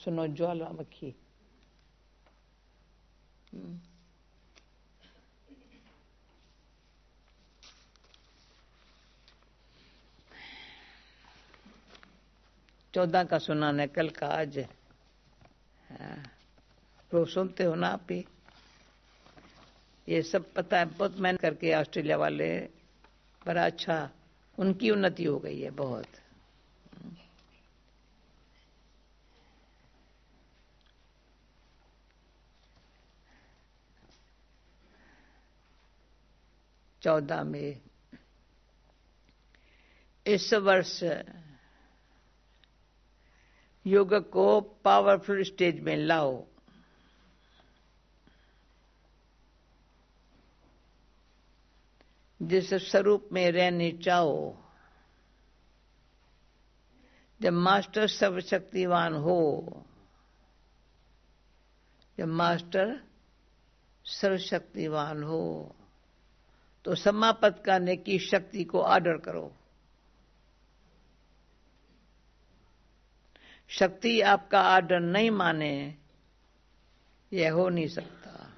सुनो ज्वालामुखी। चौदह का सुनाने कल का आज। तो सुनते हो ना आप ही, ये सब पता है, बहुत मेहनत करके ऑस्ट्रेलिया वाले, पर अच्छा उनकी उन्नति हो गई है बहुत। चौदह में इस वर्ष योग को पावरफुल स्टेज में लाओ। जिस स्वरूप में रहने चाहो, जब मास्टर सर्वशक्तिवान हो, जब मास्टर सर्वशक्तिवान हो तो समाप्त करने की शक्ति को ऑर्डर करो। शक्ति आपका ऑर्डर नहीं माने, यह हो नहीं सकता।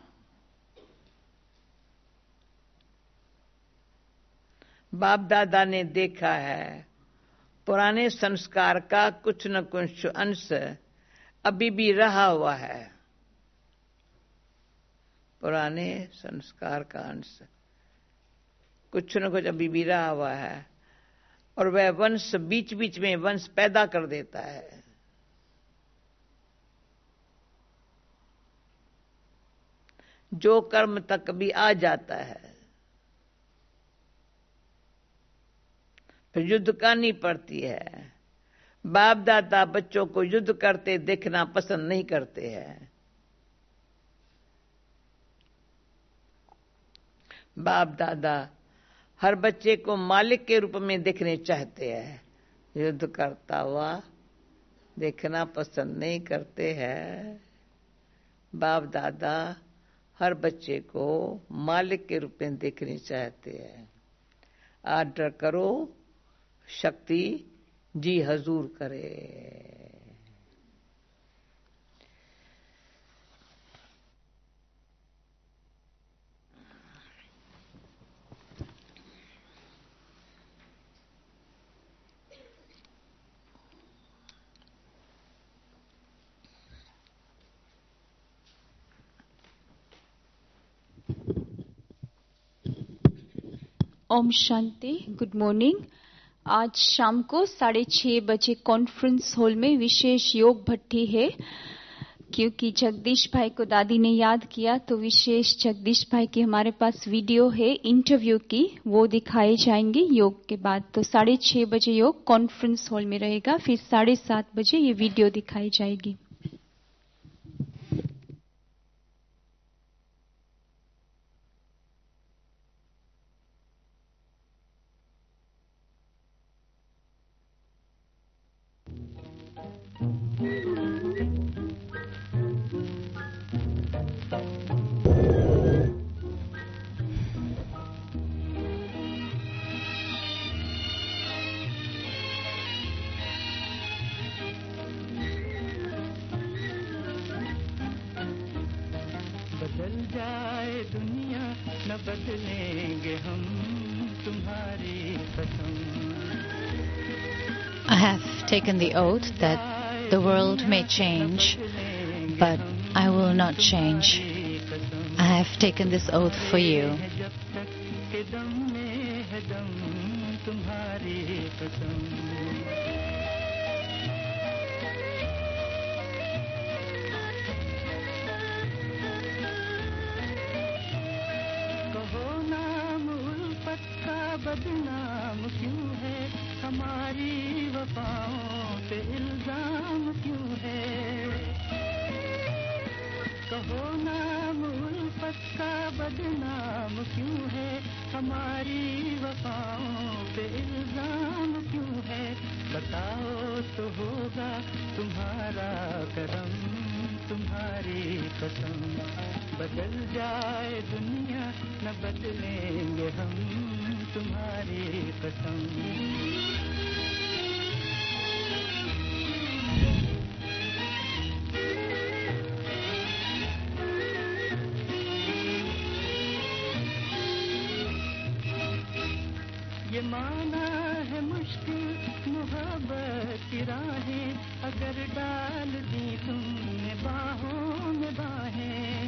बाप दादा ने देखा है, पुराने संस्कार का कुछ न कुछ अंश अभी भी रहा हुआ है। पुराने संस्कार का अंश कुछ न कुछ अभी भी रहा हुआ है, और वह वंश बीच बीच में वंश पैदा कर देता है। जो कर्म तक भी आ जाता है, फिर युद्ध करनी पड़ती है। बाप दादा बच्चों को युद्ध करते देखना पसंद नहीं करते हैं। बाप दादा हर बच्चे को मालिक के रूप में देखने चाहते हैं, युद्ध करता हुआ देखना पसंद नहीं करते हैं। बाप दादा हर बच्चे को मालिक के रूप में देखने चाहते हैं। आर्डर करो, शक्ति जी हजूर करे। ओम शांति। Good morning. आज शाम को 6:30 बजे कॉन्फ्रेंस हॉल में विशेष योग भट्टी है। क्योंकि जगदीश भाई को दादी ने याद किया, तो विशेष जगदीश भाई की हमारे पास वीडियो है इंटरव्यू की, वो दिखाए जाएंगे योग के बाद। तो 6:30 बजे योग कॉन्फ्रेंस हॉल में रहेगा, फिर 7:30 बजे ये वीडियो दिखाई जाएगी। बदल जाए दुनिया न बदलेंगे हम, तुम्हारी कसम। I have taken the oath that the world may change, but I will not change. I have taken this oath for you. जब तक के दम में है दम, तुम्हारी कसम। बदनाम क्यों है, हमारी वफाओं पे इल्जाम क्यों है। कहो नाम उल्फत का बदनाम क्यों है, हमारी वफाओं पे इल्जाम क्यों है। बताओ तो होगा तुम्हारा करम, तुम्हारी कसम। बदल जाए दुनिया न बदलेंगे हम, तुम्हारी कसम। माना है मुश्किल मोहब्बत की राहें अगर डाल दी तुमने बाहों में बाहें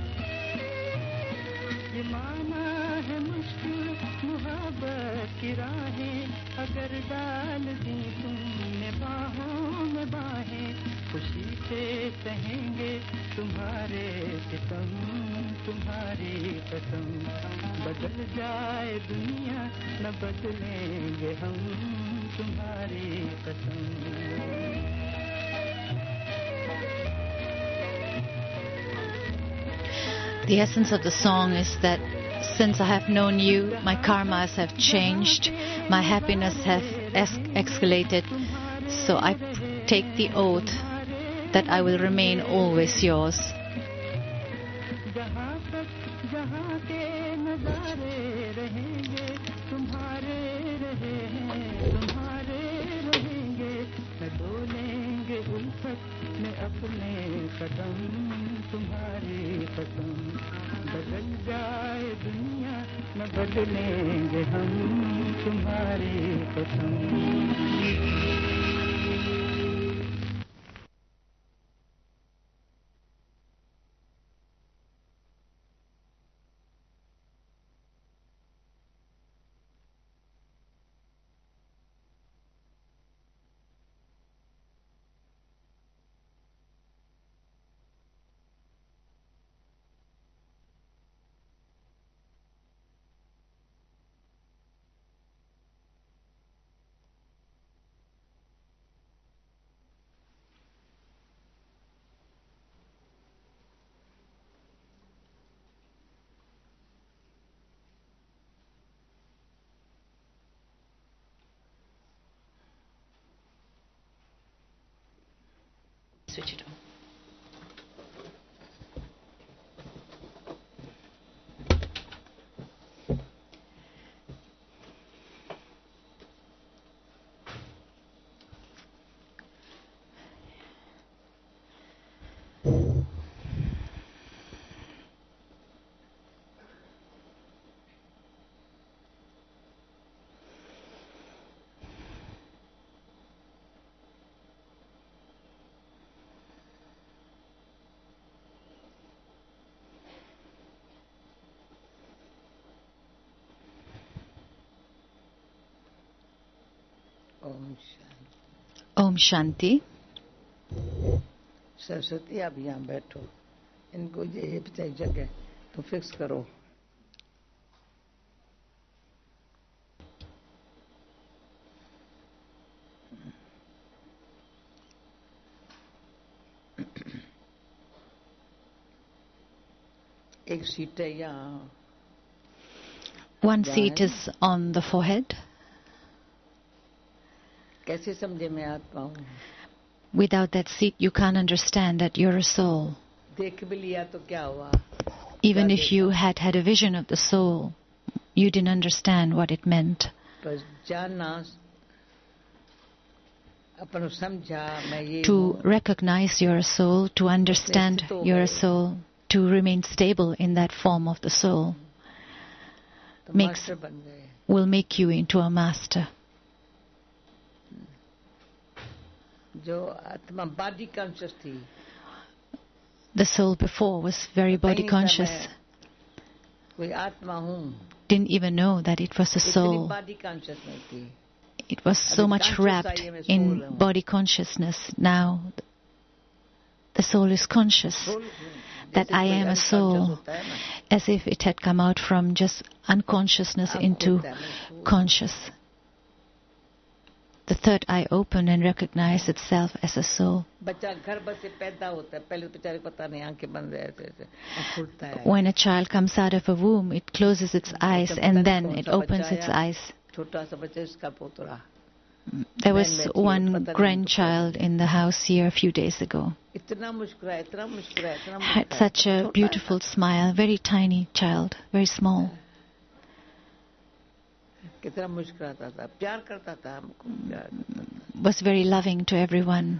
ये माना है मुश्किल मोहब्बत की राहें अगर डाल दी तुमने बाहों में बाहें खुशी से सहेंगे तुम्हारे सितम तुम्हारी कसम बदल जाए दुनिया न बदलेंगे हम तुम्हारी कसम The essence of the song is that since I have known you, my karmas have changed, my happiness has escalated, so I take the oath that I will remain always yours. बदल जाए दुनिया न बदलेंगे हम तुम्हारी कसम Switch it on. Om Shanti. Saraswati आप यहाँ बैठो इनको ये जगह तो फिक्स करो एक सीट है यहाँ One seat is on the forehead. कैसे समझे मैं आत्मा हूँ Without that seat, you can't understand that you're a soul. देख भी लिया तो क्या हुआ Even if you had a vision of the soul, you didn't understand what it meant. पर जानना अपन समझा मैं ये To recognize you're a soul, to understand you're a soul, to remain stable in that form of the soul, will make you into a master. जो आत्मा body conscious थी The soul before was very body conscious. कोई आत्मा हूँ Didn't even know that it was a soul. body conscious नहीं थी It was so much wrapped in body consciousness. Now the soul is conscious that I am a soul, as if it had come out from just unconsciousness into conscious. The third eye opened and recognized itself as a soul. When a child comes out of a womb, it closes its eyes and then it opens its eyes. There was one grandchild in the house here a few days ago. Had such a beautiful smile, very tiny child, very small. Was very loving to everyone.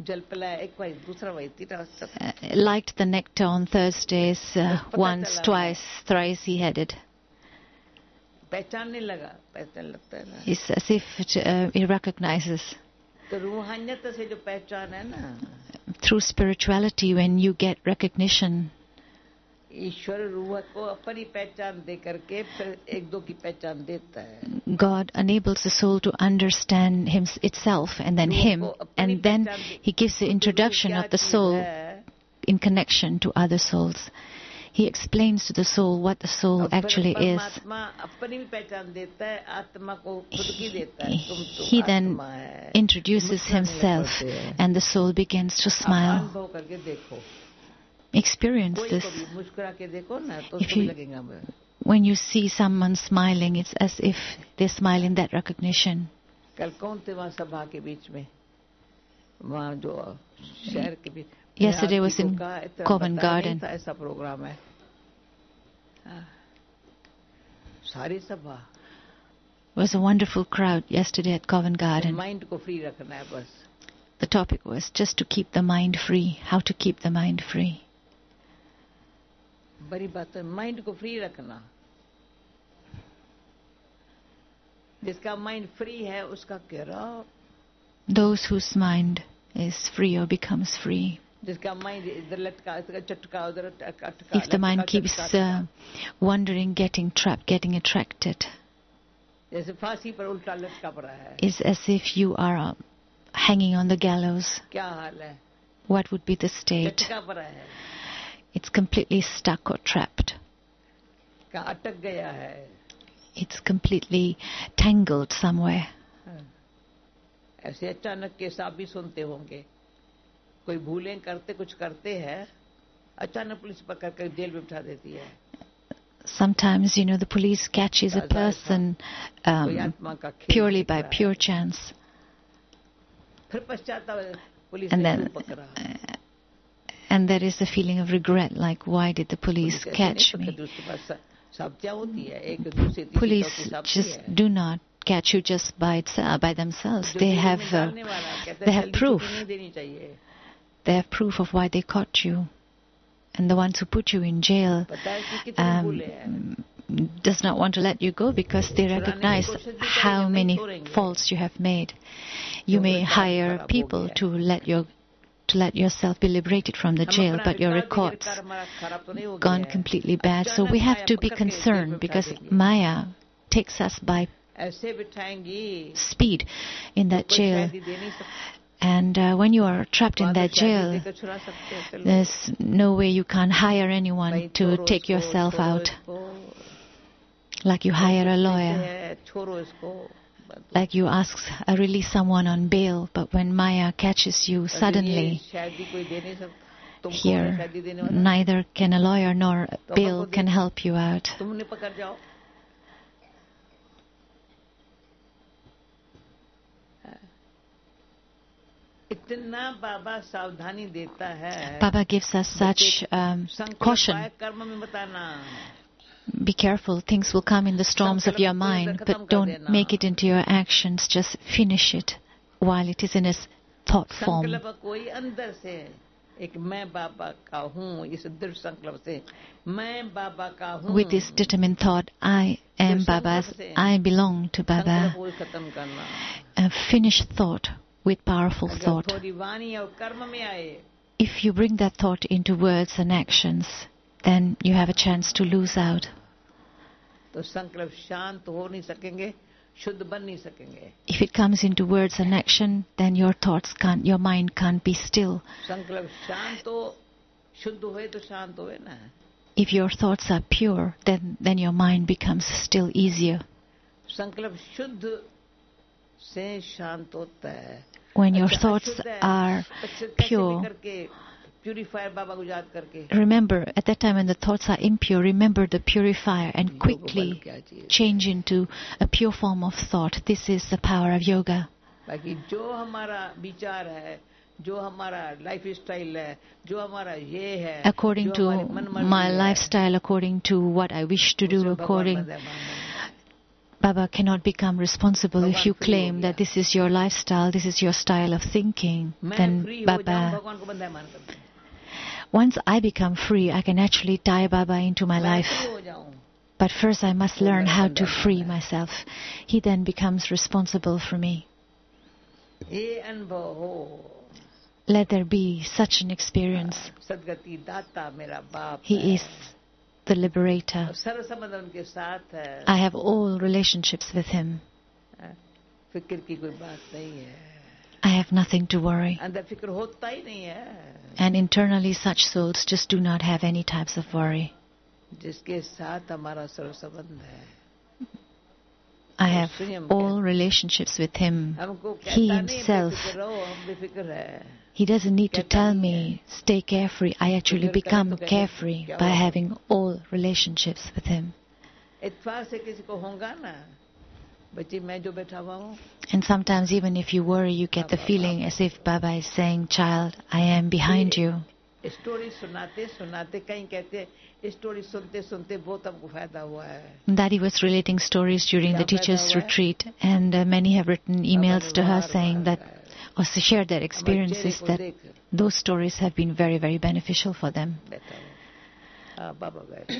Liked the nectar on Thursdays, once, twice, thrice he had it. पहचानने लगा, पहचान लगता है ना, It's as if it recognizes. तो रूहानियत से जो पहचान है ना, Through spirituality, when you get recognition, ईश्वर रूह को अपनी पहचान दे करके फिर एक दो की पहचान देता है. God enables the soul to understand itself and then Him, and then He gives the introduction of the soul in connection to other souls. He explains to the soul what the soul actually is. He then introduces Himself, and the soul begins to smile. Experience this. When you see someone smiling, it's as if they smile in that recognition. Yesterday was in Covent Garden. It was a wonderful crowd yesterday at Covent Garden. The topic was just to keep the mind free. How to keep the mind free. बड़ी बात है, mind को free रखना. जिसका mind free है उसका क्या? Those whose mind is free or becomes free. जिसका माइंड इधर लटका, चटका, उधर अटका. If the mind keeps wandering, getting trapped, getting attracted, जैसे फांसी पर उल्टा लटका पड़ा है. It's as if you are hanging on the gallows. क्या हाल है? What would be the state? चटका पड़ा है. It's completely stuck or trapped. अटक गया है. It's completely tangled somewhere. ऐसे अचानक केस आप भी सुनते होंगे. कोई भूलें करते, कुछ करते हैं, अचानक पुलिस पकड़ कर जेल में बिठा देती है. Sometimes, the police catches a person purely by pure chance. And there is a feeling of regret, like, why did the police catch me? Police just do not catch you just by themselves. They have proof. They have proof of why they caught you. And the ones who put you in jail does not want to let you go because they recognize how many faults you have made. You may hire people to let yourself be liberated from the jail, but your records gone completely bad. So we have to be concerned because Maya takes us by speed in that jail. And when you are trapped in that jail, there's no way you can hire anyone to take yourself out. Like you hire a lawyer. Like you release someone on bail, but when Maya catches you suddenly, here, neither can a lawyer nor bail can help you out. Baba gives us such caution. Be careful, things will come in the storms of your mind, but don't make it into your actions. Just finish it while it is in its thought form. With this determined thought, I am Baba's, I belong to Baba. A finished thought with powerful thought. If you bring that thought into words and actions, then you have a chance to lose out. If it comes into words and action, then your mind can't be still. If your thoughts are pure, then your mind becomes still easier. When your thoughts are pure, remember, at that time when the thoughts are impure, remember the purifier and quickly change into a pure form of thought. This is the power of yoga. According to my lifestyle, according to what I wish to do, Baba cannot become responsible if you claim that this is your lifestyle, this is your style of thinking. Then Baba, once I become free, I can actually tie Baba into my life. But first I must learn how to free myself. He then becomes responsible for me. ये अनुभव हो, Let there be such an experience. सदगति दाता मेरा बाप He है। is the liberator. सर्व संबंध उनके साथ है। I have all relationships with him. फिक्र की कोई बात नहीं है। I have nothing to worry. अंदर फिक्र होता ही नहीं है। And internally such souls just do not have any types of worry. जिसके साथ हमारा सर्व संबंध है। I have all relationships with him. हमको He कहता नहीं himself, बेफिक्र रहो, हम बेफिक्र है। he doesn't need to tell me, stay carefree. I actually become carefree by having all relationships with him. इत्फाक से किसी को होगा ना, बच्ची मैं जो बैठा हुआ हूँ। And sometimes even if you worry, you get the feeling as if Baba is saying, child, I am behind you. Story सुनाते सुनाते कहीं कहते स्टोरी सुनते सुनते बहुत हमको फायदा हुआ है। Daddy was relating stories during the teacher's retreat, and many have written emails to her saying that, or shared their experiences, that those stories have been very, very beneficial for them. बाबा बैठे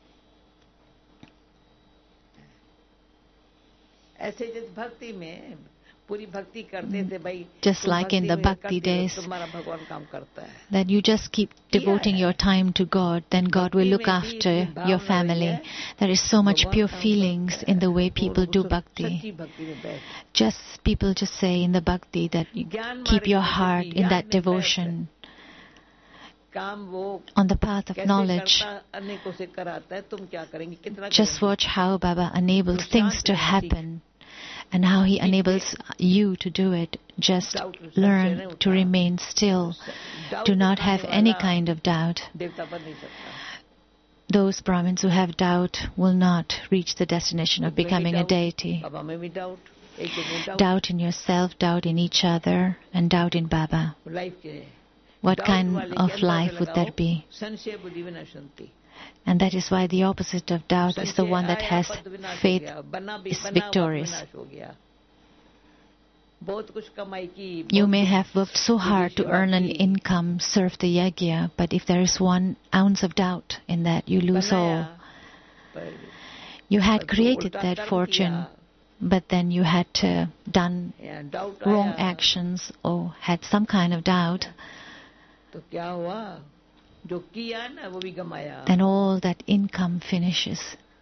ऐसे जिस भक्ति में पूरी भक्ति करते थे भाई, just like in the bhakti days, तुम्हारा भगवान काम करता है। that you just keep devoting your time to God, then God will look after your family. There is so much pure feelings in the way people do bhakti. सच्ची भक्ति में बैठ Just people just say in the bhakti that you keep your heart in that devotion काम वो on the path of कैसे knowledge. करता अनेकों से कराता है, तुम क्या करेंगे, कितना Just करेंगे? watch how Baba enables things to happen and how he enables you to do it. Just learn to remain still. Do not have any kind of doubt. देवता बन नहीं सकता। Those Brahmins who have doubt will not reach the destination of becoming a deity. बाबा में भी doubt, एक में doubt, Doubt in yourself, doubt in each other, and doubt in Baba. Life के What doubt kind वाले of के अंदर life से would लगाओ, that be? संशय बुद्धि विना शांति। And that is why the opposite of doubt is the one that संशय has आया, पद विनाश हो faith गया, बना भी is बना हुआ victorious. विनाश हो गया। बहुत कुछ कमाई की, You बहुत may कुछ have worked so hard to earn an income, serve the yajna, but if there is 1 ounce of doubt in that, you lose all. बनाया, पर You had पर created उल्टा that कर्म fortune, किया, but then you had done या doubt wrong आया, actions or had some kind of doubt, तो क्या हुआ, जो किया ना वो भी गमाया। then all that income finishes.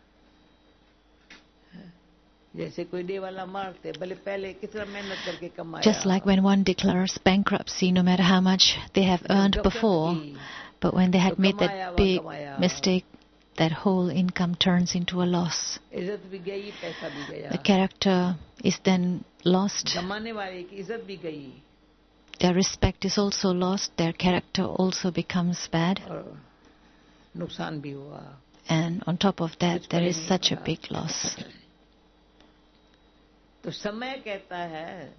जैसे कोई डे वाला मारते, भले पहले कितना मेहनत करके कमाया। Just like when one declares bankruptcy, no matter how much they have earned before, but when they had made that big mistake, that whole income turns into a loss. इज्जत भी गई, पैसा भी गया। The character is then lost. कमाने वाले की इज्जत भी गई। Their respect is also lost. Their character also becomes bad. और नुकसान भी हुआ। And on top of that, there is such a big loss. तो समय कहता है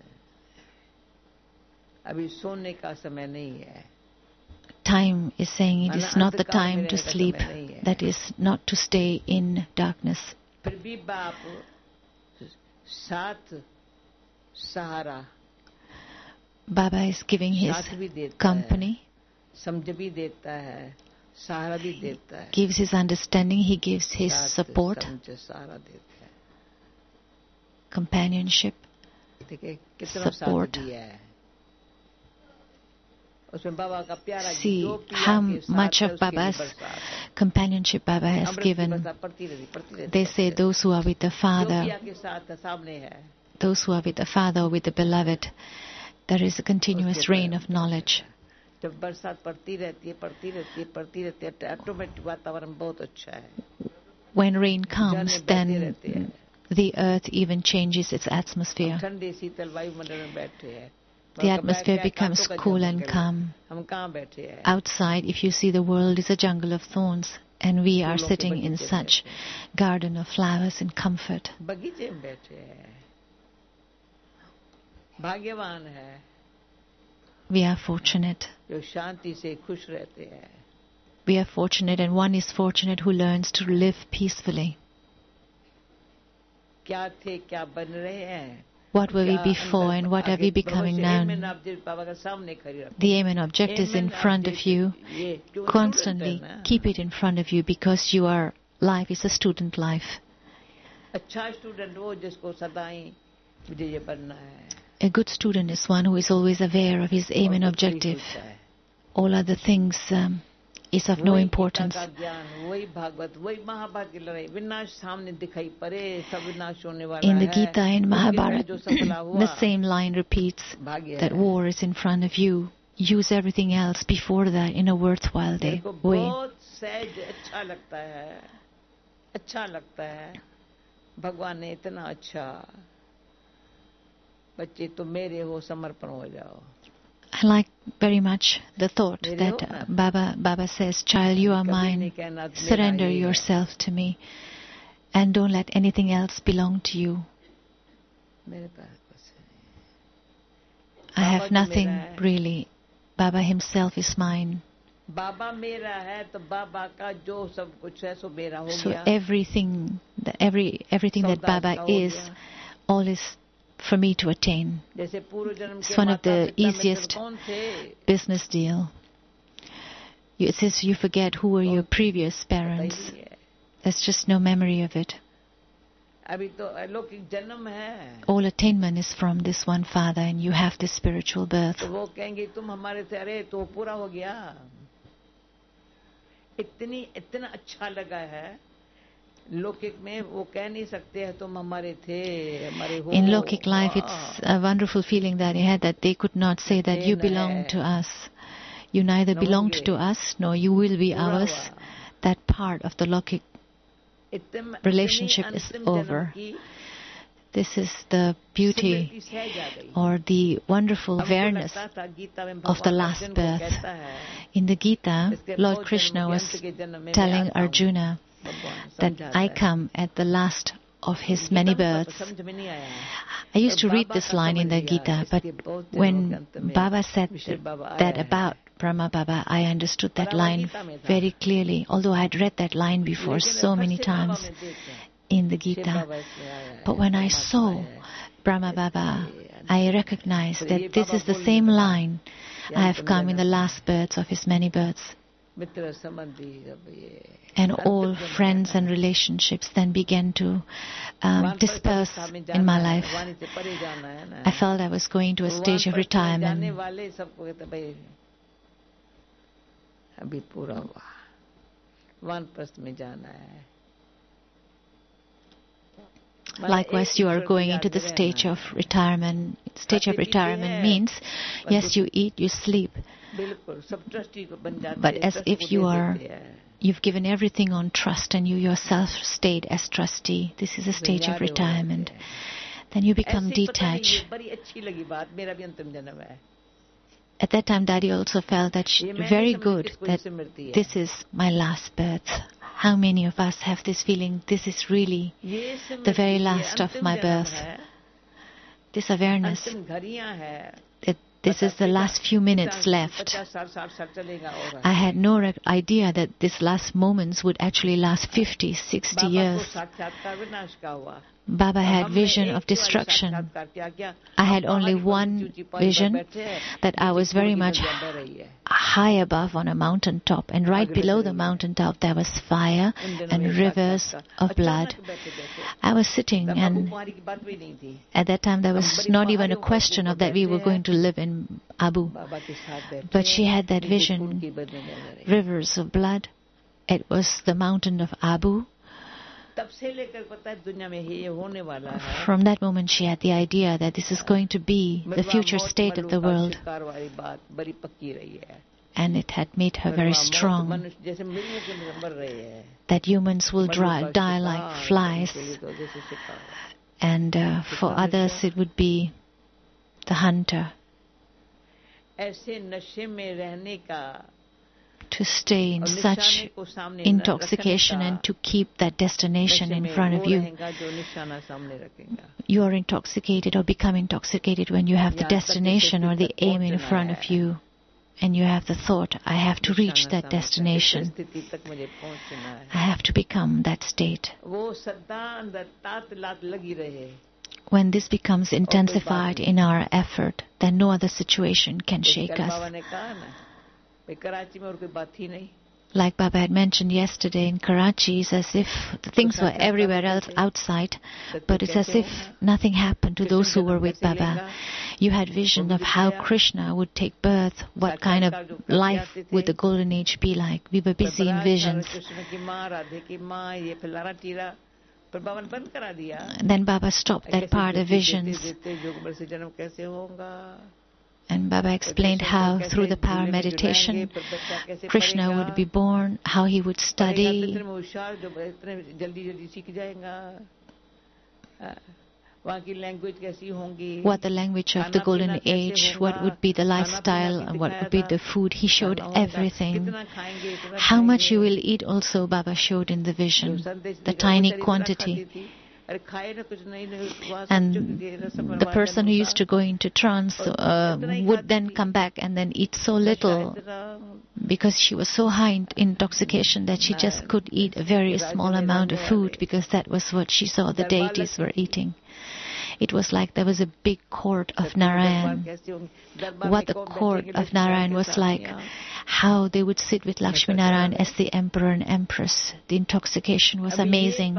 अभी सोने का समय नहीं है। Time is saying it is not the time to sleep. That is not to stay in darkness. फिर भी बाप साथ सहारा Baba is giving his साथ भी देता company, है, समझ भी देता है, सहारा भी देता है, gives his understanding, he gives his साथ support, समझ सहारा देता है। companionship. ठीक है, कितना साथ Support. दिया है उसमें बाबा का प्यारा See जो पिया how के साथ much है, of उसके लिए Baba's बरसात है। companionship Baba has अमृत की given. बरसात पड़ती रहती They say those who are with the जो Father, पिया के साथ है, सामने है, those who are with the Father or with the Beloved, there is a continuous rain of knowledge. जब बरसात पड़ती रहती है, पड़ती रहती है, पड़ती रहती है, ऑटोमेटिक वातावरण बहुत अच्छा है। When rain comes, झरने बहते then रहते हैं। the earth even changes its atmosphere. ठंडे शीतल वायुमंडल में बैठे हैं। The atmosphere becomes cool and calm. हम कहाँ बैठे हैं? Outside, if you see, the world is a jungle of thorns, and we are sitting in such garden of flowers in comfort. बगीचे में बैठे हैं। भाग्यवान है We are fortunate. जो शांति से खुश रहते हैं। We are fortunate, and one is fortunate who learns to live peacefully. क्या थे, क्या बन रहे हैं? What were we before and what are we becoming now? The aim and object is in front of you. Constantly keep it in front of you, because you are life is a student life. अच्छा student वो जिसको सदा ही मुझे ये बनना है. A good student is one who is always aware of his aim and objective. All other things is of no importance. In the Gita and Mahabharata, the same line repeats that war is in front of you. Use everything else before that in a worthwhile way. अच्छा लगता है भगवान ने इतना अच्छा बच्चे तो मेरे हो समर्पण हो जाओ. I like very much the thought that Baba says, child, you are mine, surrender yourself to me and don't let anything else belong to you. I have nothing really. Baba himself is mine. So everything that Baba is, all is for me to attain. It's one of the easiest business deal. It says you forget who were your previous parents. There's just no memory of it. All attainment is from this one Father, and you have this spiritual birth. In Lokik life, it's a wonderful feeling that he had, that they could not say that you belong to us. You neither belonged to us, nor you will be ours. That part of the Lokik relationship is over. This is the beauty or the wonderful awareness of the last birth. In the Gita, Lord Krishna was telling Arjuna that I come at the last of his many births. I used to read this line in the Gita, but when Baba said that about Brahma Baba, I understood that line very clearly, although I had read that line before so many times in the Gita. But when I saw Brahma Baba, I recognized that this is the same line. I have come in the last births of his many births. And all friends and relationships then began to disperse in my life. I felt I was going to a stage of retirement. Likewise, you are going into the stage of retirement. Stage of retirement means, yes, you eat, you sleep, but as if you've given everything on trust and you yourself stayed as trustee. This is a stage of retirement. Then you become detached. At that time, Daddy also felt that very good, that this is my last birth. How many of us have this feeling, this is really the very last of my birth? This awareness that this is the last few minutes left. I had no idea that these last moments would actually last 50, 60 years. Baba had vision of destruction. I had only one vision, that I was very much high above on a mountain top, and right below the mountain top there was fire and rivers of blood. I was sitting, and at that time there was not even a question of that we were going to live in Abu. But she had that vision, rivers of blood. It was the mountain of Abu. From that moment she had the idea that this is going to be the future state of the world. And it had made her very strong that humans will die like flies, and for others it would be the hunter. To stay in such intoxication and to keep that destination in front of you. You are intoxicated or become intoxicated when you have the destination or the aim in front of you. And you have the thought, I have to reach that destination. I have to become that state. When this becomes intensified in our effort, then no other situation can shake us. Like Baba had mentioned yesterday in Karachi, it's as if the things were everywhere else outside, but it's as if nothing happened to those who were with Baba. You had vision of how Krishna would take birth, what kind of life would the golden age be like. We were busy in visions. Then Baba stopped that part of visions. And Baba explained how through the power meditation, Krishna would be born, how he would study, what the language of the golden age, what would be the lifestyle, and what would be the food. He showed everything. How much you will eat also Baba showed in the vision, the tiny quantity. And the person who used to go into trance would then come back and then eat so little because she was so high in intoxication that she just could eat a very small amount of food because that was what she saw the deities were eating. It was like there was a big court of Narayan. What the court of Narayan was like, how they would sit with Lakshmi Narayan as the emperor and empress. The intoxication was amazing.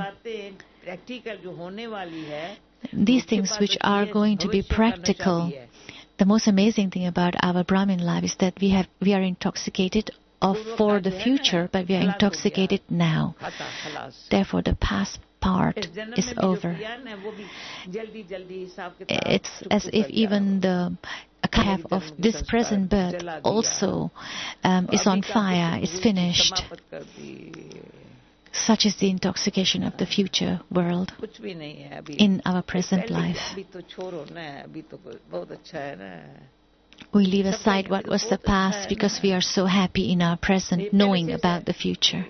These things which are going to be practical, the most amazing thing about our Brahmin life is that we are intoxicated for the future, but we are intoxicated now. Therefore, the past part is over. It's as if even the calf of this present birth also is on fire, is finished. Such is the intoxication of the future world in our present life. We leave aside what was the past because we are so happy in our present, knowing about the future.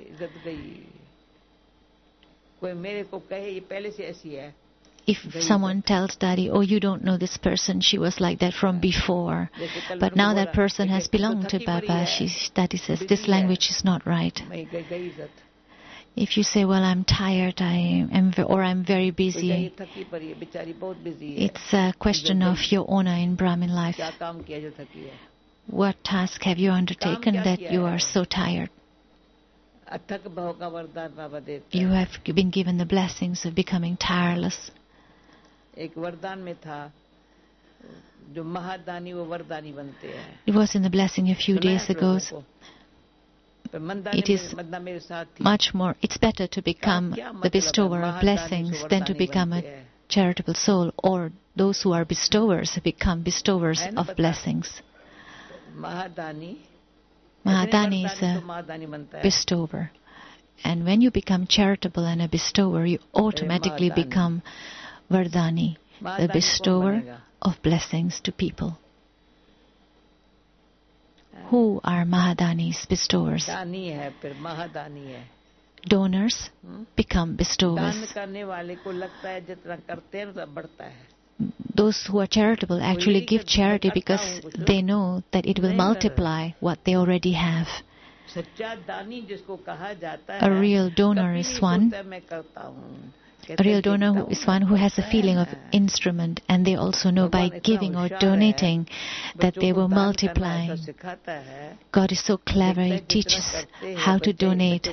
If someone tells Daddy, oh, you don't know this person, she was like that from before, but now that person has belonged to Baba, Daddy says, this language is not right. If you say, well, I'm tired, or I'm very busy, it's a question of your honor in Brahmin life. What task have you undertaken that you are so tired? You have been given the blessings of becoming tireless. It was in the blessing a few days ago. It is much more, it's better to become the bestower of blessings than to become a charitable soul, or those who are bestowers become bestowers of blessings. Mahadani is a bestower. And when you become charitable and a bestower, you automatically become Vardani, the bestower of blessings to people. Who are Mahadanis, bestowers? Donors become bestowers. Those who are charitable actually give charity because they know that it will multiply what they already have. A real donor is one. A real donor is one who has a feeling of instrument, and they also know by giving or donating that they will multiply. God is so clever, He teaches how to donate.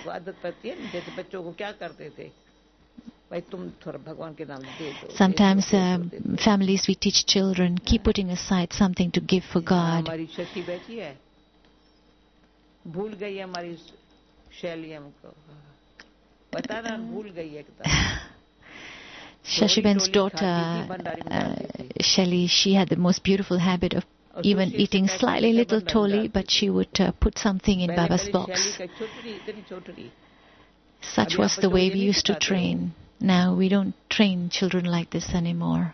Sometimes families, we teach children, keep putting aside something to give for God. Shashiben's daughter, Shelly, she had the most beautiful habit of even eating slightly little toli, but she would put something in Baba's box. Such was the way we used to train. Now we don't train children like this anymore.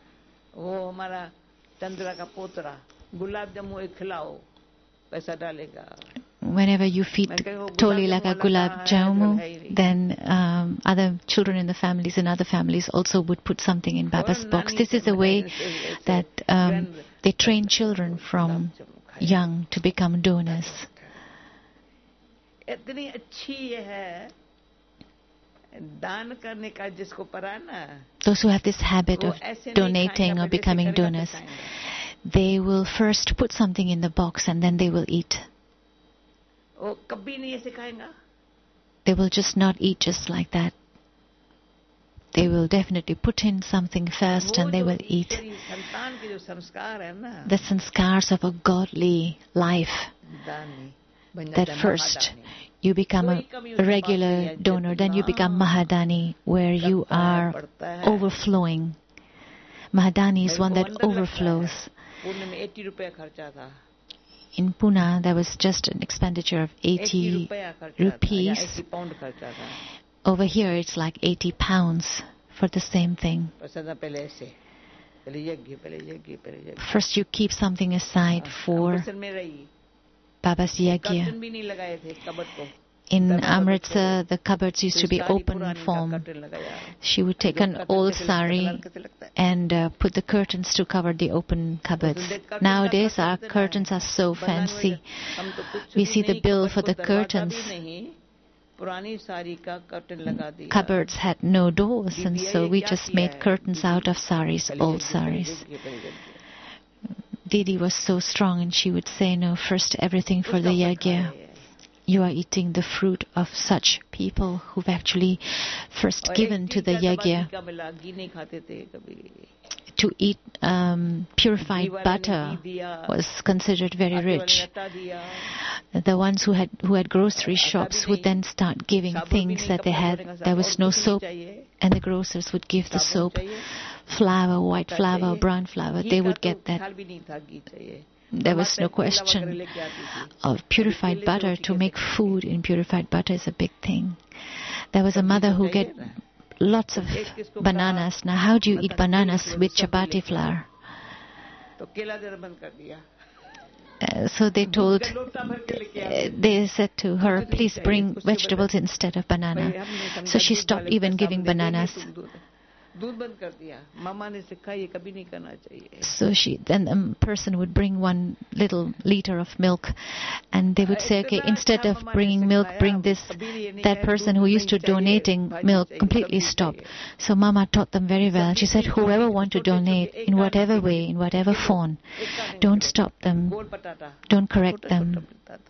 Whenever you feed toli like a gulab jamu, then other children in the families and other families also would put something in Baba's box. This is a way that they train children from young to become donors. Those who have this habit of donating or becoming donors, they will first put something in the box and then they will eat. वो कभी नहीं ऐसे खाएगा. They will just not eat just like that. They will definitely put in something first and they will eat. संतान के जो संस्कार है ना, The sanskars of a godly life. That first you become a regular donor, then you become Mahadani, where you are overflowing. Mahadani is one that overflows. In Pune, there was just an expenditure of 80 rupees. Over here, it's like 80 pounds for the same thing. First, you keep something aside for Baba's yagya. In Amritsar, the cupboards used to be open form. She would take an old sari and put the curtains to cover the open cupboards. Nowadays, our curtains are so fancy. We see the bill for the curtains. Cupboards had no doors, and so we just made curtains out of saris, old saris. Didi was so strong, and she would say, no, first everything for the yagya. You are eating the fruit of such people who've actually first given to the yagya. To eat purified butter was considered very rich. The ones who had grocery shops would then start giving things that they had. There was no soap, and the grocers would give the soap, flour, white flour, brown flour. They would get that. There was no question of purified butter. To make food in purified butter is a big thing. There was a mother who get lots of bananas. Now, how do you eat bananas with chapati flour? So they said to her, please bring vegetables instead of banana. So she stopped even giving bananas. So then a person would bring 1 little liter of milk, and they would say, okay, instead of bringing milk, bring this. That person who used to donating milk completely stopped. So Mama taught them very well. She said, whoever want to donate in whatever way, in whatever form, don't stop them, don't correct them.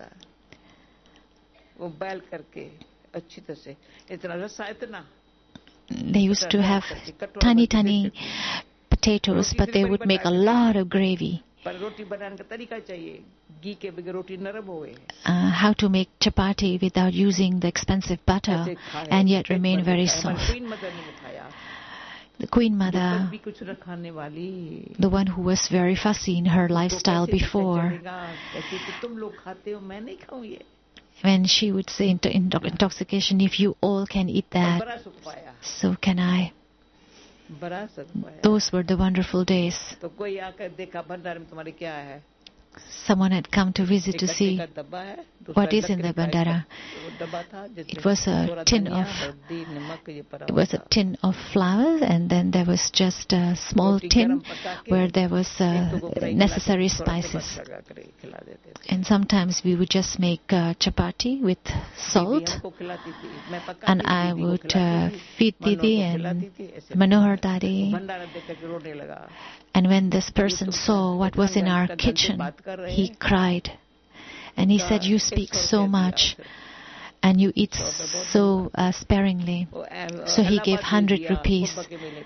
They used to have tiny potatoes, but they would make a lot of gravy. How to make chapati without using the expensive butter and yet remain very soft. The Queen Mother, the one who was very fussy in her lifestyle before, when she would say in intoxication, if you all can eat that, so can I. Those were the wonderful days. Someone had come to visit to see what is in the bandara. It was a tin of flour, and then there was just a small tin where there was necessary spices. And sometimes we would just make chapati with salt, and I would feed Didi and Manohar Dadi. And when this person saw what was in our kitchen, he cried. And he said, you speak so much and you eat so sparingly. So he gave 100 rupees.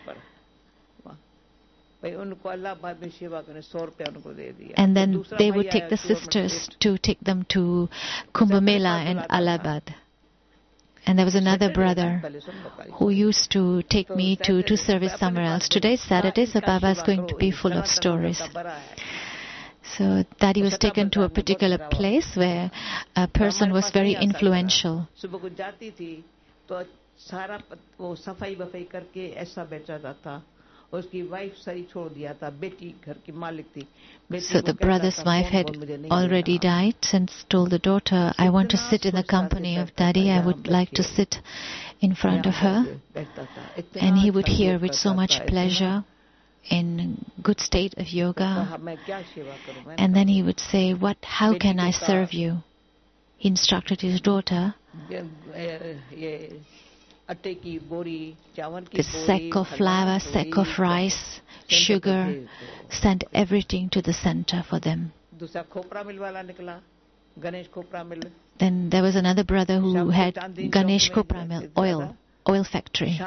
And then they would take the sisters to take them to Kumbh Mela in Allahabad. And there was another brother who used to take me to service somewhere else. Today is Saturday, so Baba is going to be full of stories. So Daddy was taken to a particular place where a person was very influential. So the brother's wife had already died and told the daughter, I want to sit in the company of Daddy. I would like to sit in front of her. And he would hear with so much pleasure, in good state of yoga. And then he would say, how can I serve you? He instructed his daughter, the sack of flour, sack of rice, sugar, send everything to the center for them. Then there was another brother who had Ganesh Kopra mill, oil factory.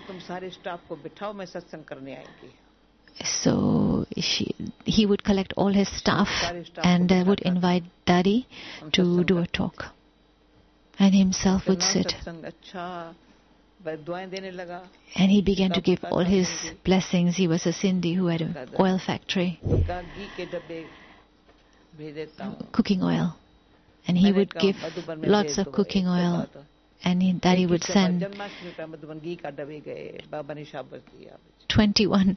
So he would collect all his staff and would invite Daddy to do a talk. And himself would sit. And he began to give all his blessings. He was a Sindhi who had an oil factory, cooking oil. And he would give lots of cooking oil. And Daddy would send 21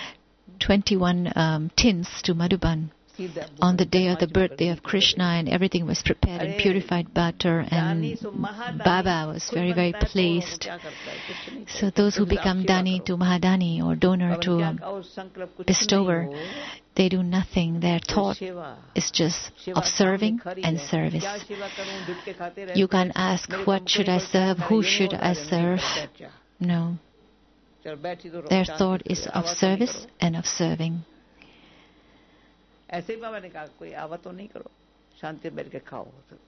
tins to Madhuban on the day of the birthday of Krishna, and everything was prepared in purified butter, and Baba was very, very pleased. So those who become Dani to Mahadani, or donor to bestower, they do nothing. Their thought is just of serving and service. You can't ask, what should I serve? Who should I serve? No. Their thought is of service and of serving. ऐसे ही बाबा ने कहा कोई आवा तो नहीं करो, शांति बैठ के खाओ।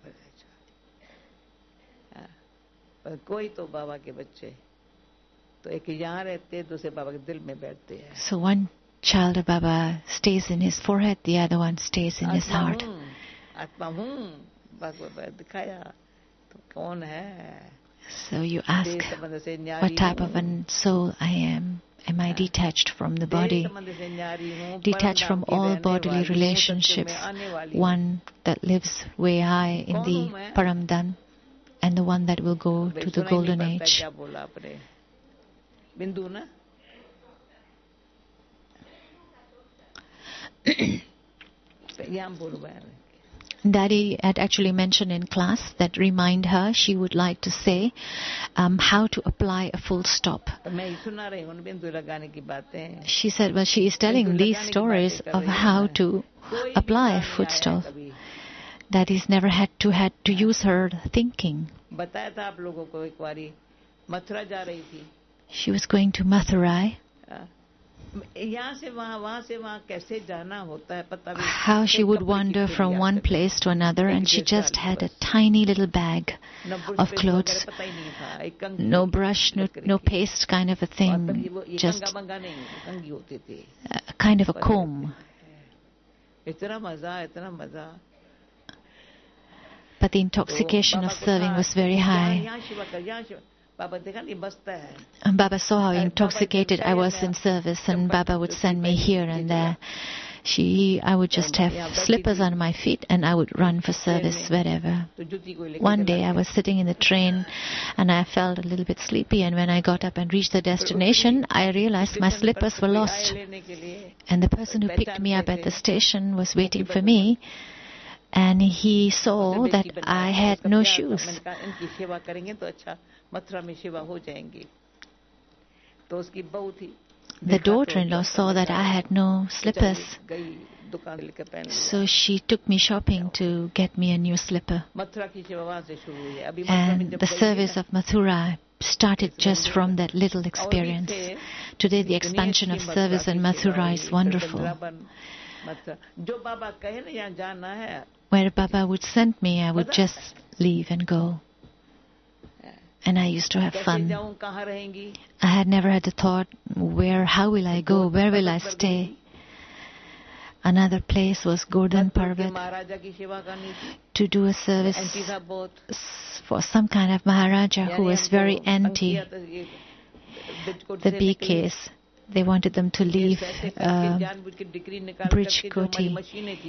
पर कोई तो बाबा के बच्चे तो एक यहाँ रहते, दूसरे बाबा के दिल में बैठते हैं। So one child of Baba stays in his forehead, the other one stays in his heart. आत्मा हूँ, बाबा दिखाया तो कौन है? So you ask, what type of a soul I am? Am I detached from the body, detached from all bodily relationships, one that lives way high in the Paramdhan, and the one that will go to the golden age? Daddy had actually mentioned in class that remind her, she would like to say how to apply a full stop. She said, well, she is telling these stories of how to apply a full stop. Daddy's never had to use her thinking. She was going to Mathurai. How she would wander from one place to another, and she just had a tiny little bag of clothes, no brush, no paste kind of a thing, just a kind of a comb. But the intoxication of serving was very high. And Baba saw how intoxicated I was in service, and Baba would send me here and there. I would just have slippers on my feet and I would run for service wherever. One day I was sitting in the train and I felt a little bit sleepy, and when I got up and reached the destination, I realized my slippers were lost. And the person who picked me up at the station was waiting for me, and he saw that I had no shoes. The daughter-in-law saw that I had no slippers, so she took me shopping to get me a new slipper. And the service of Mathura started just from that little experience. Today the expansion of service in Mathura is wonderful. Where Baba would send me, I would just leave and go. And I used to have fun. I had never had the thought, how will I go? Where will I stay? Another place was Gordhan Parvat, to do a service for some kind of Maharaja who was very anti the BKs. They wanted them to leave Bridge Koti.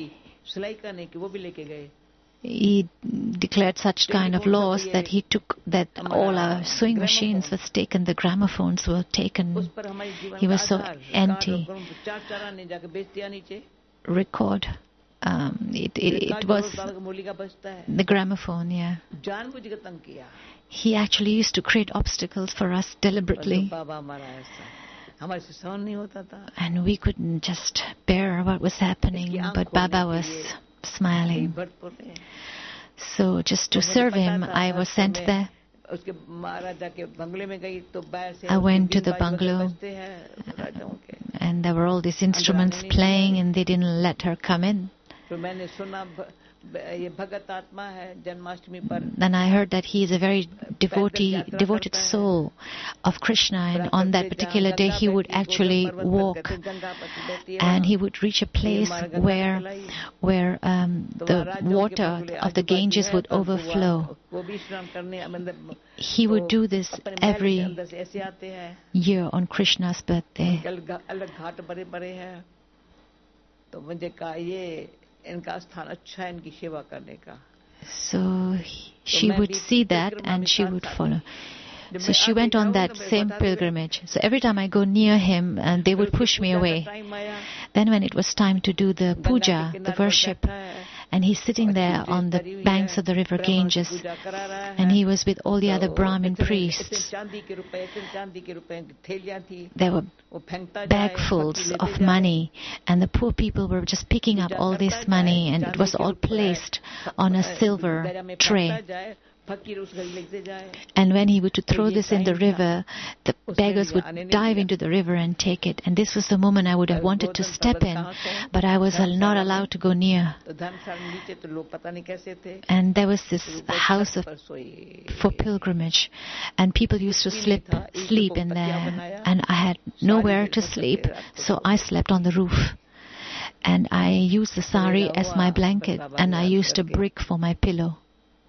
He declared such kind of laws that he took that all our sewing machines was taken, the gramophones were taken. He was so anti record. It was the gramophone, yeah. He actually used to create obstacles for us deliberately. And we couldn't just bear what was happening, but Baba was smiling. So just to serve him, I was sent there. I went to the bungalow, and there were all these instruments playing, and they didn't let her come in. Then I heard that he is a very devoted soul of Krishna, and on that particular day he would actually walk, and he would reach a place where the water of the Ganges would overflow. He would do this every year on Krishna's birthday. So she would see that and she would follow. So she went on that same pilgrimage. So every time I go near him, and they would push me away. Then when it was time to do the puja, the worship, and he's sitting there on the banks of the river Ganges, and he was with all the other Brahmin priests. There were bagfuls of money, and the poor people were just picking up all this money, and it was all placed on a silver tray. And when he would to throw this in the river, the beggars would dive into the river and take it. And this was the moment I would have wanted to step in, but I was not allowed to go near. And there was this house for pilgrimage, and people used to sleep in there, and I had nowhere to sleep, so I slept on the roof. And I used the sari as my blanket, and I used a brick for my pillow.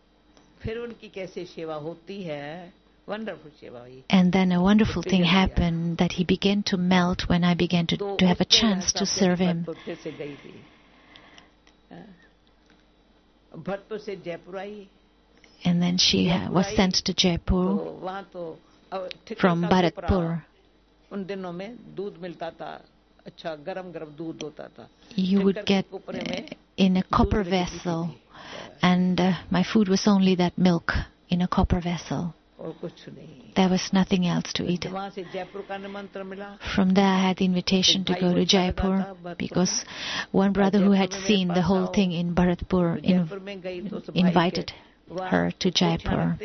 And then a wonderful thing happened, that he began to melt when I began to have a chance to serve him. And then she was sent to Jaipur from Bharatpur. You would get in a copper vessel, and my food was only that milk in a copper vessel. There was nothing else to eat. From there I had the invitation to go to Jaipur, because one brother who had seen the whole thing in Bharatpur invited her to Jaipur.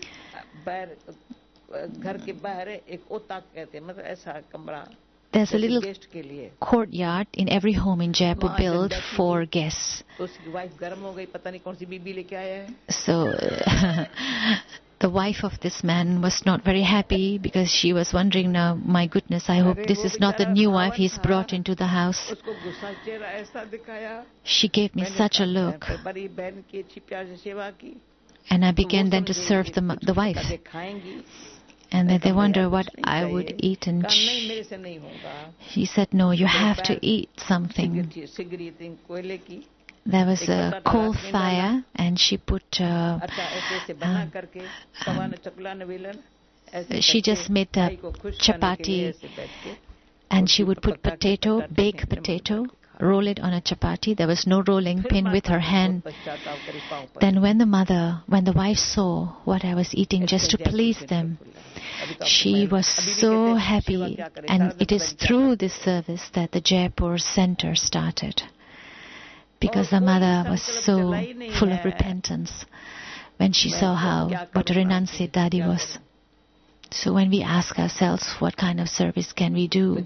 There's a little courtyard in every home in Jaipur built for guests. So the wife of this man was not very happy, because she was wondering, now, my goodness, I hope this is not the new wife he's brought into the house. She gave me such a look. And I began then to serve the wife. And then they wonder what I would eat, and she said, no, you have to eat something. There was a coal fire, and she put she just made a chapati, and she would put baked potato, roll it on a chapati. There was no rolling pin with her hand. Then when the wife saw what I was eating, just to please them, she was so happy. And it is through this service that the Jaipur Center started, because the mother was so full of repentance when she saw what a renunciate daddy was. So when we ask ourselves, what kind of service can we do?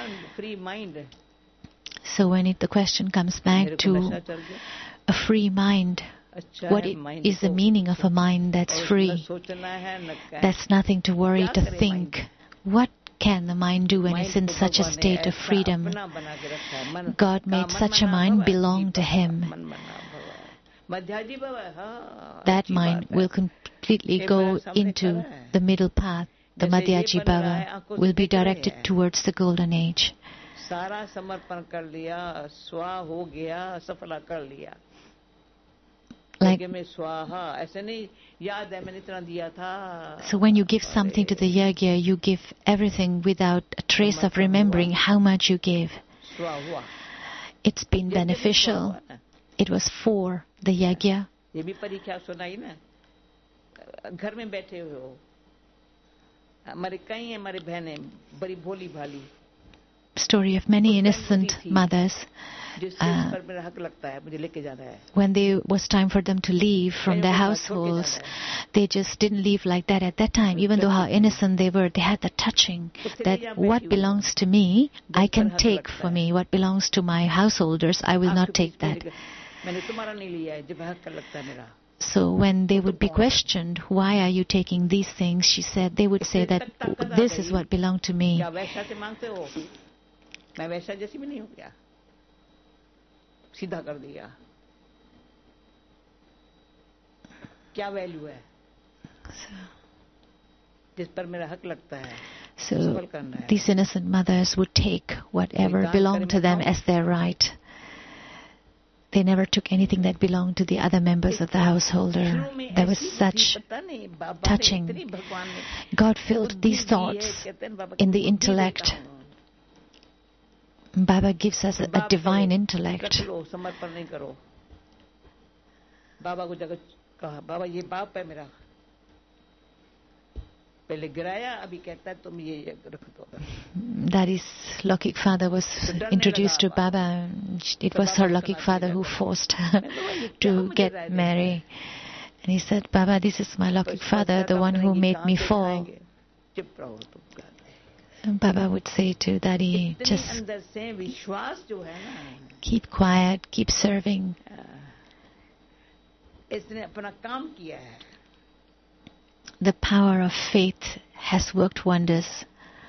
So when the question comes back to a free mind, what is the meaning of a mind that's free? That's nothing to worry, to think. What can the mind do when it's in such a state of freedom? God made such a mind belong to Him. That mind will completely go into the middle path. The Madhyaji Bhava will be directed towards the golden age. So when you give something to the yagya, you give everything without a trace of remembering how much you gave. It's been beneficial. It was for the yagya. Story of many innocent mothers. When there was time for them to leave from their households, they just didn't leave like that at that time. Even though how innocent they were, they had the touching that what belongs to me, I can take for me. What belongs to my householders, I will not take that. So when they would be questioned, why are you taking these things? She said, they would say that this is what belonged to me. So these innocent mothers would take whatever belonged to them as their right. They never took anything that belonged to the other members of the householder. There was such touching. God filled these thoughts in the intellect. Baba gives us a divine intellect. Daddy's Lokik father was introduced to Baba. It was her Lokik father who forced her to get married. And he said, Baba, this is my Lokik father, the one who made me fall. And Baba would say to Daddy, just keep quiet, keep serving. The power of faith has worked wonders.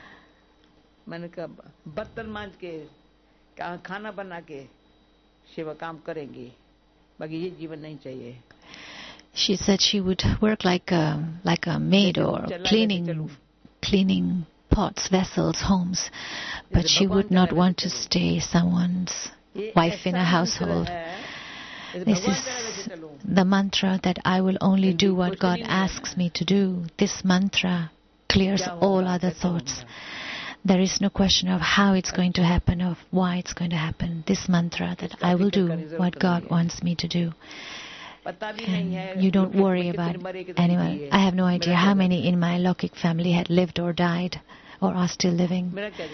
She said she would work like a maid or cleaning pots, vessels, homes, but she would not want to stay someone's wife in a household. This is the mantra that I will only do what God asks me to do. This mantra clears all other thoughts. There is no question of how it's going to happen, of why it's going to happen. This mantra that I will do what God wants me to do. And you don't worry about anyone. I have no idea how many in my Lokik family had lived or died or are still living.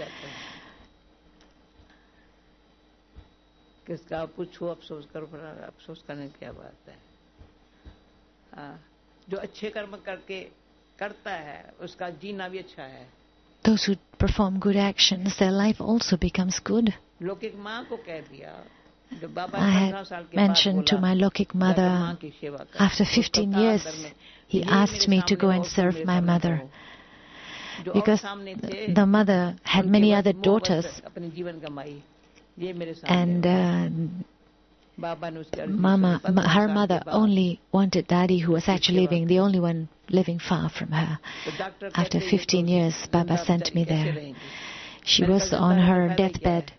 किसका पूछो अफसोस करो, अफसोस करने की क्या बात है। जो अच्छे कर्म करके करता है उसका जीना भी अच्छा है। Those who perform good actions, their life also becomes good. लौकिक माँ को कह दिया, जो बाबा I had mentioned to my Lokik mother, after 15 years, he asked me to go and serve my mother. Because the mother had many other daughters, and her mother only wanted Daddy, who was actually living, the only one living far from her. After 15 years, Baba sent me there. She was on her deathbed.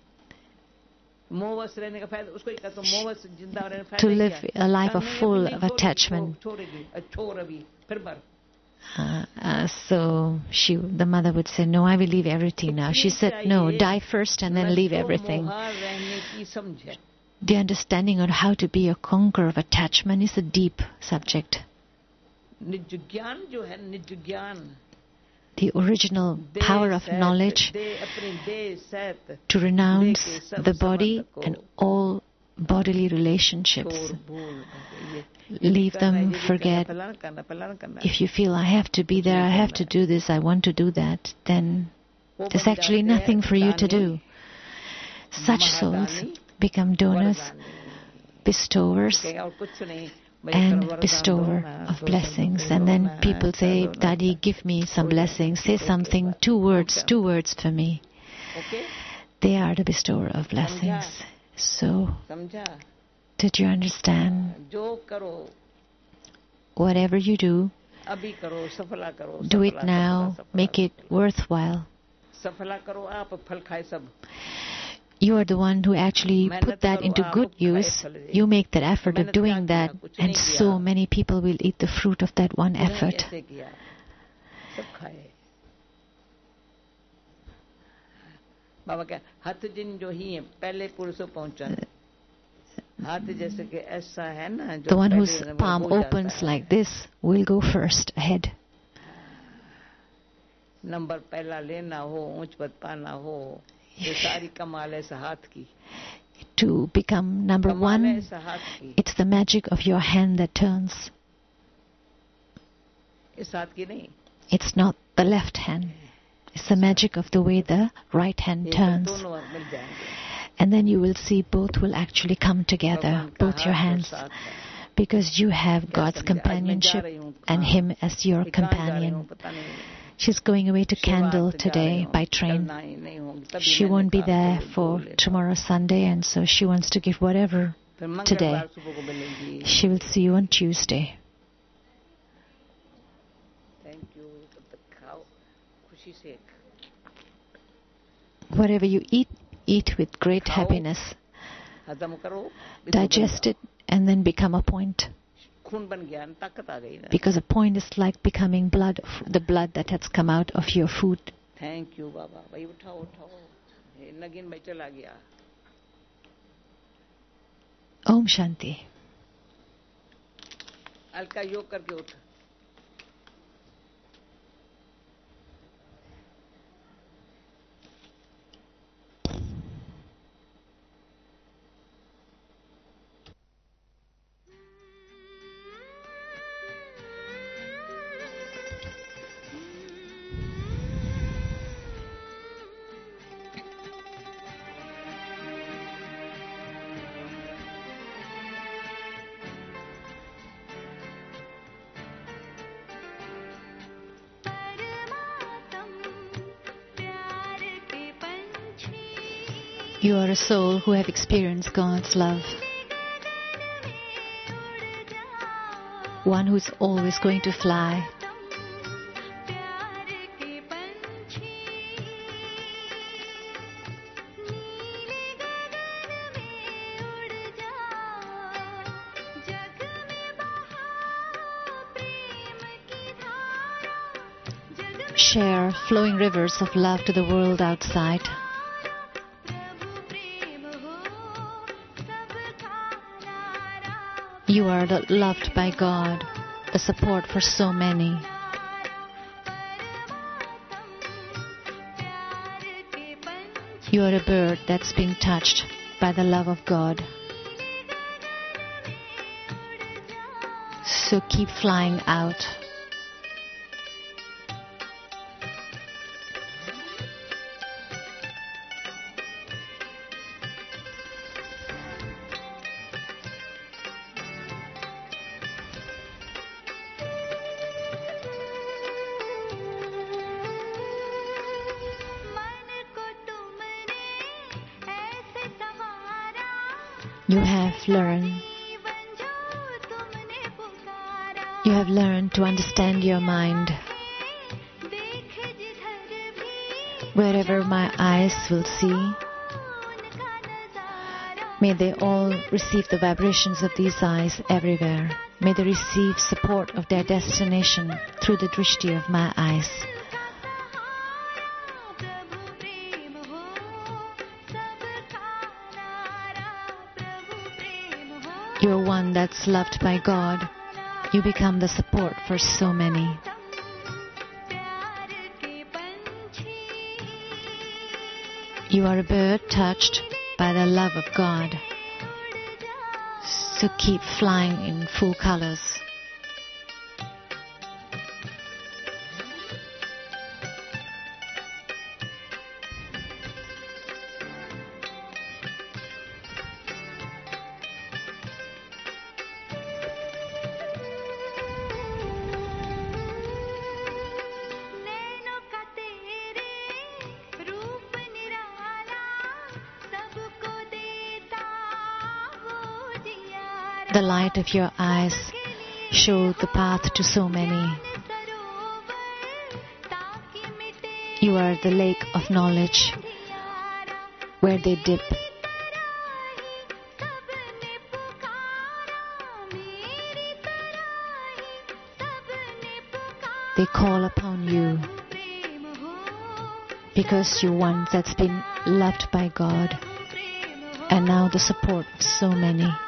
To live a life of full of attachment. So the mother would say, no, I will leave everything now. She said, no, die first and then leave everything. The understanding on how to be a conqueror of attachment is a deep subject. The original power of knowledge to renounce the body and all bodily relationships. Leave them, forget. If you feel, I have to be there, I have to do this, I want to do that, then there's actually nothing for you to do. Such souls become donors, bestowers, and bestower of blessings. And then people say, Daddy, give me some blessings, say something, two words for me. They are the bestower of blessings. So, did you understand? Whatever you do, do it now, make it worthwhile. You are the one who actually put that into good use. You make that effort of doing that, and so many people will eat the fruit of that one effort. The one whose palm opens like this will go first ahead. To become number one, it's the magic of your hand that turns. It's not the left hand. It's the magic of the way the right hand turns. And And then you will see both will actually come together, both your hands, because you have God's companionship and Him as your companion. She's going away to Candle today by train. She won't be there for tomorrow Sunday, and so she wants to give whatever today. She will see you on Tuesday. Thank you. Whatever you eat, eat with great happiness. Digest it and then become a point. Because a point is like becoming blood, the blood that has come out of your food. Thank you, Baba. Bhai uthao. Nagin bhai chala gaya. Om Shanti. Alka योग करके उठ. You are a soul who have experienced God's love. One who is always going to fly. Share flowing rivers of love to the world outside. You are loved by God, a support for so many. You are a bird that's being touched by the love of God. So keep flying out. You have learned to understand your mind. Wherever my eyes will see, may they all receive the vibrations of these eyes everywhere. May they receive support of their destination through the drishti of my eyes. You're one that's loved by God. You become the support for so many. You are a bird touched by the love of God. So keep flying in full colors. The light of your eyes show the path to so many. You are the lake of knowledge where they dip. They call upon you because you're one that's been loved by God and now the support of so many.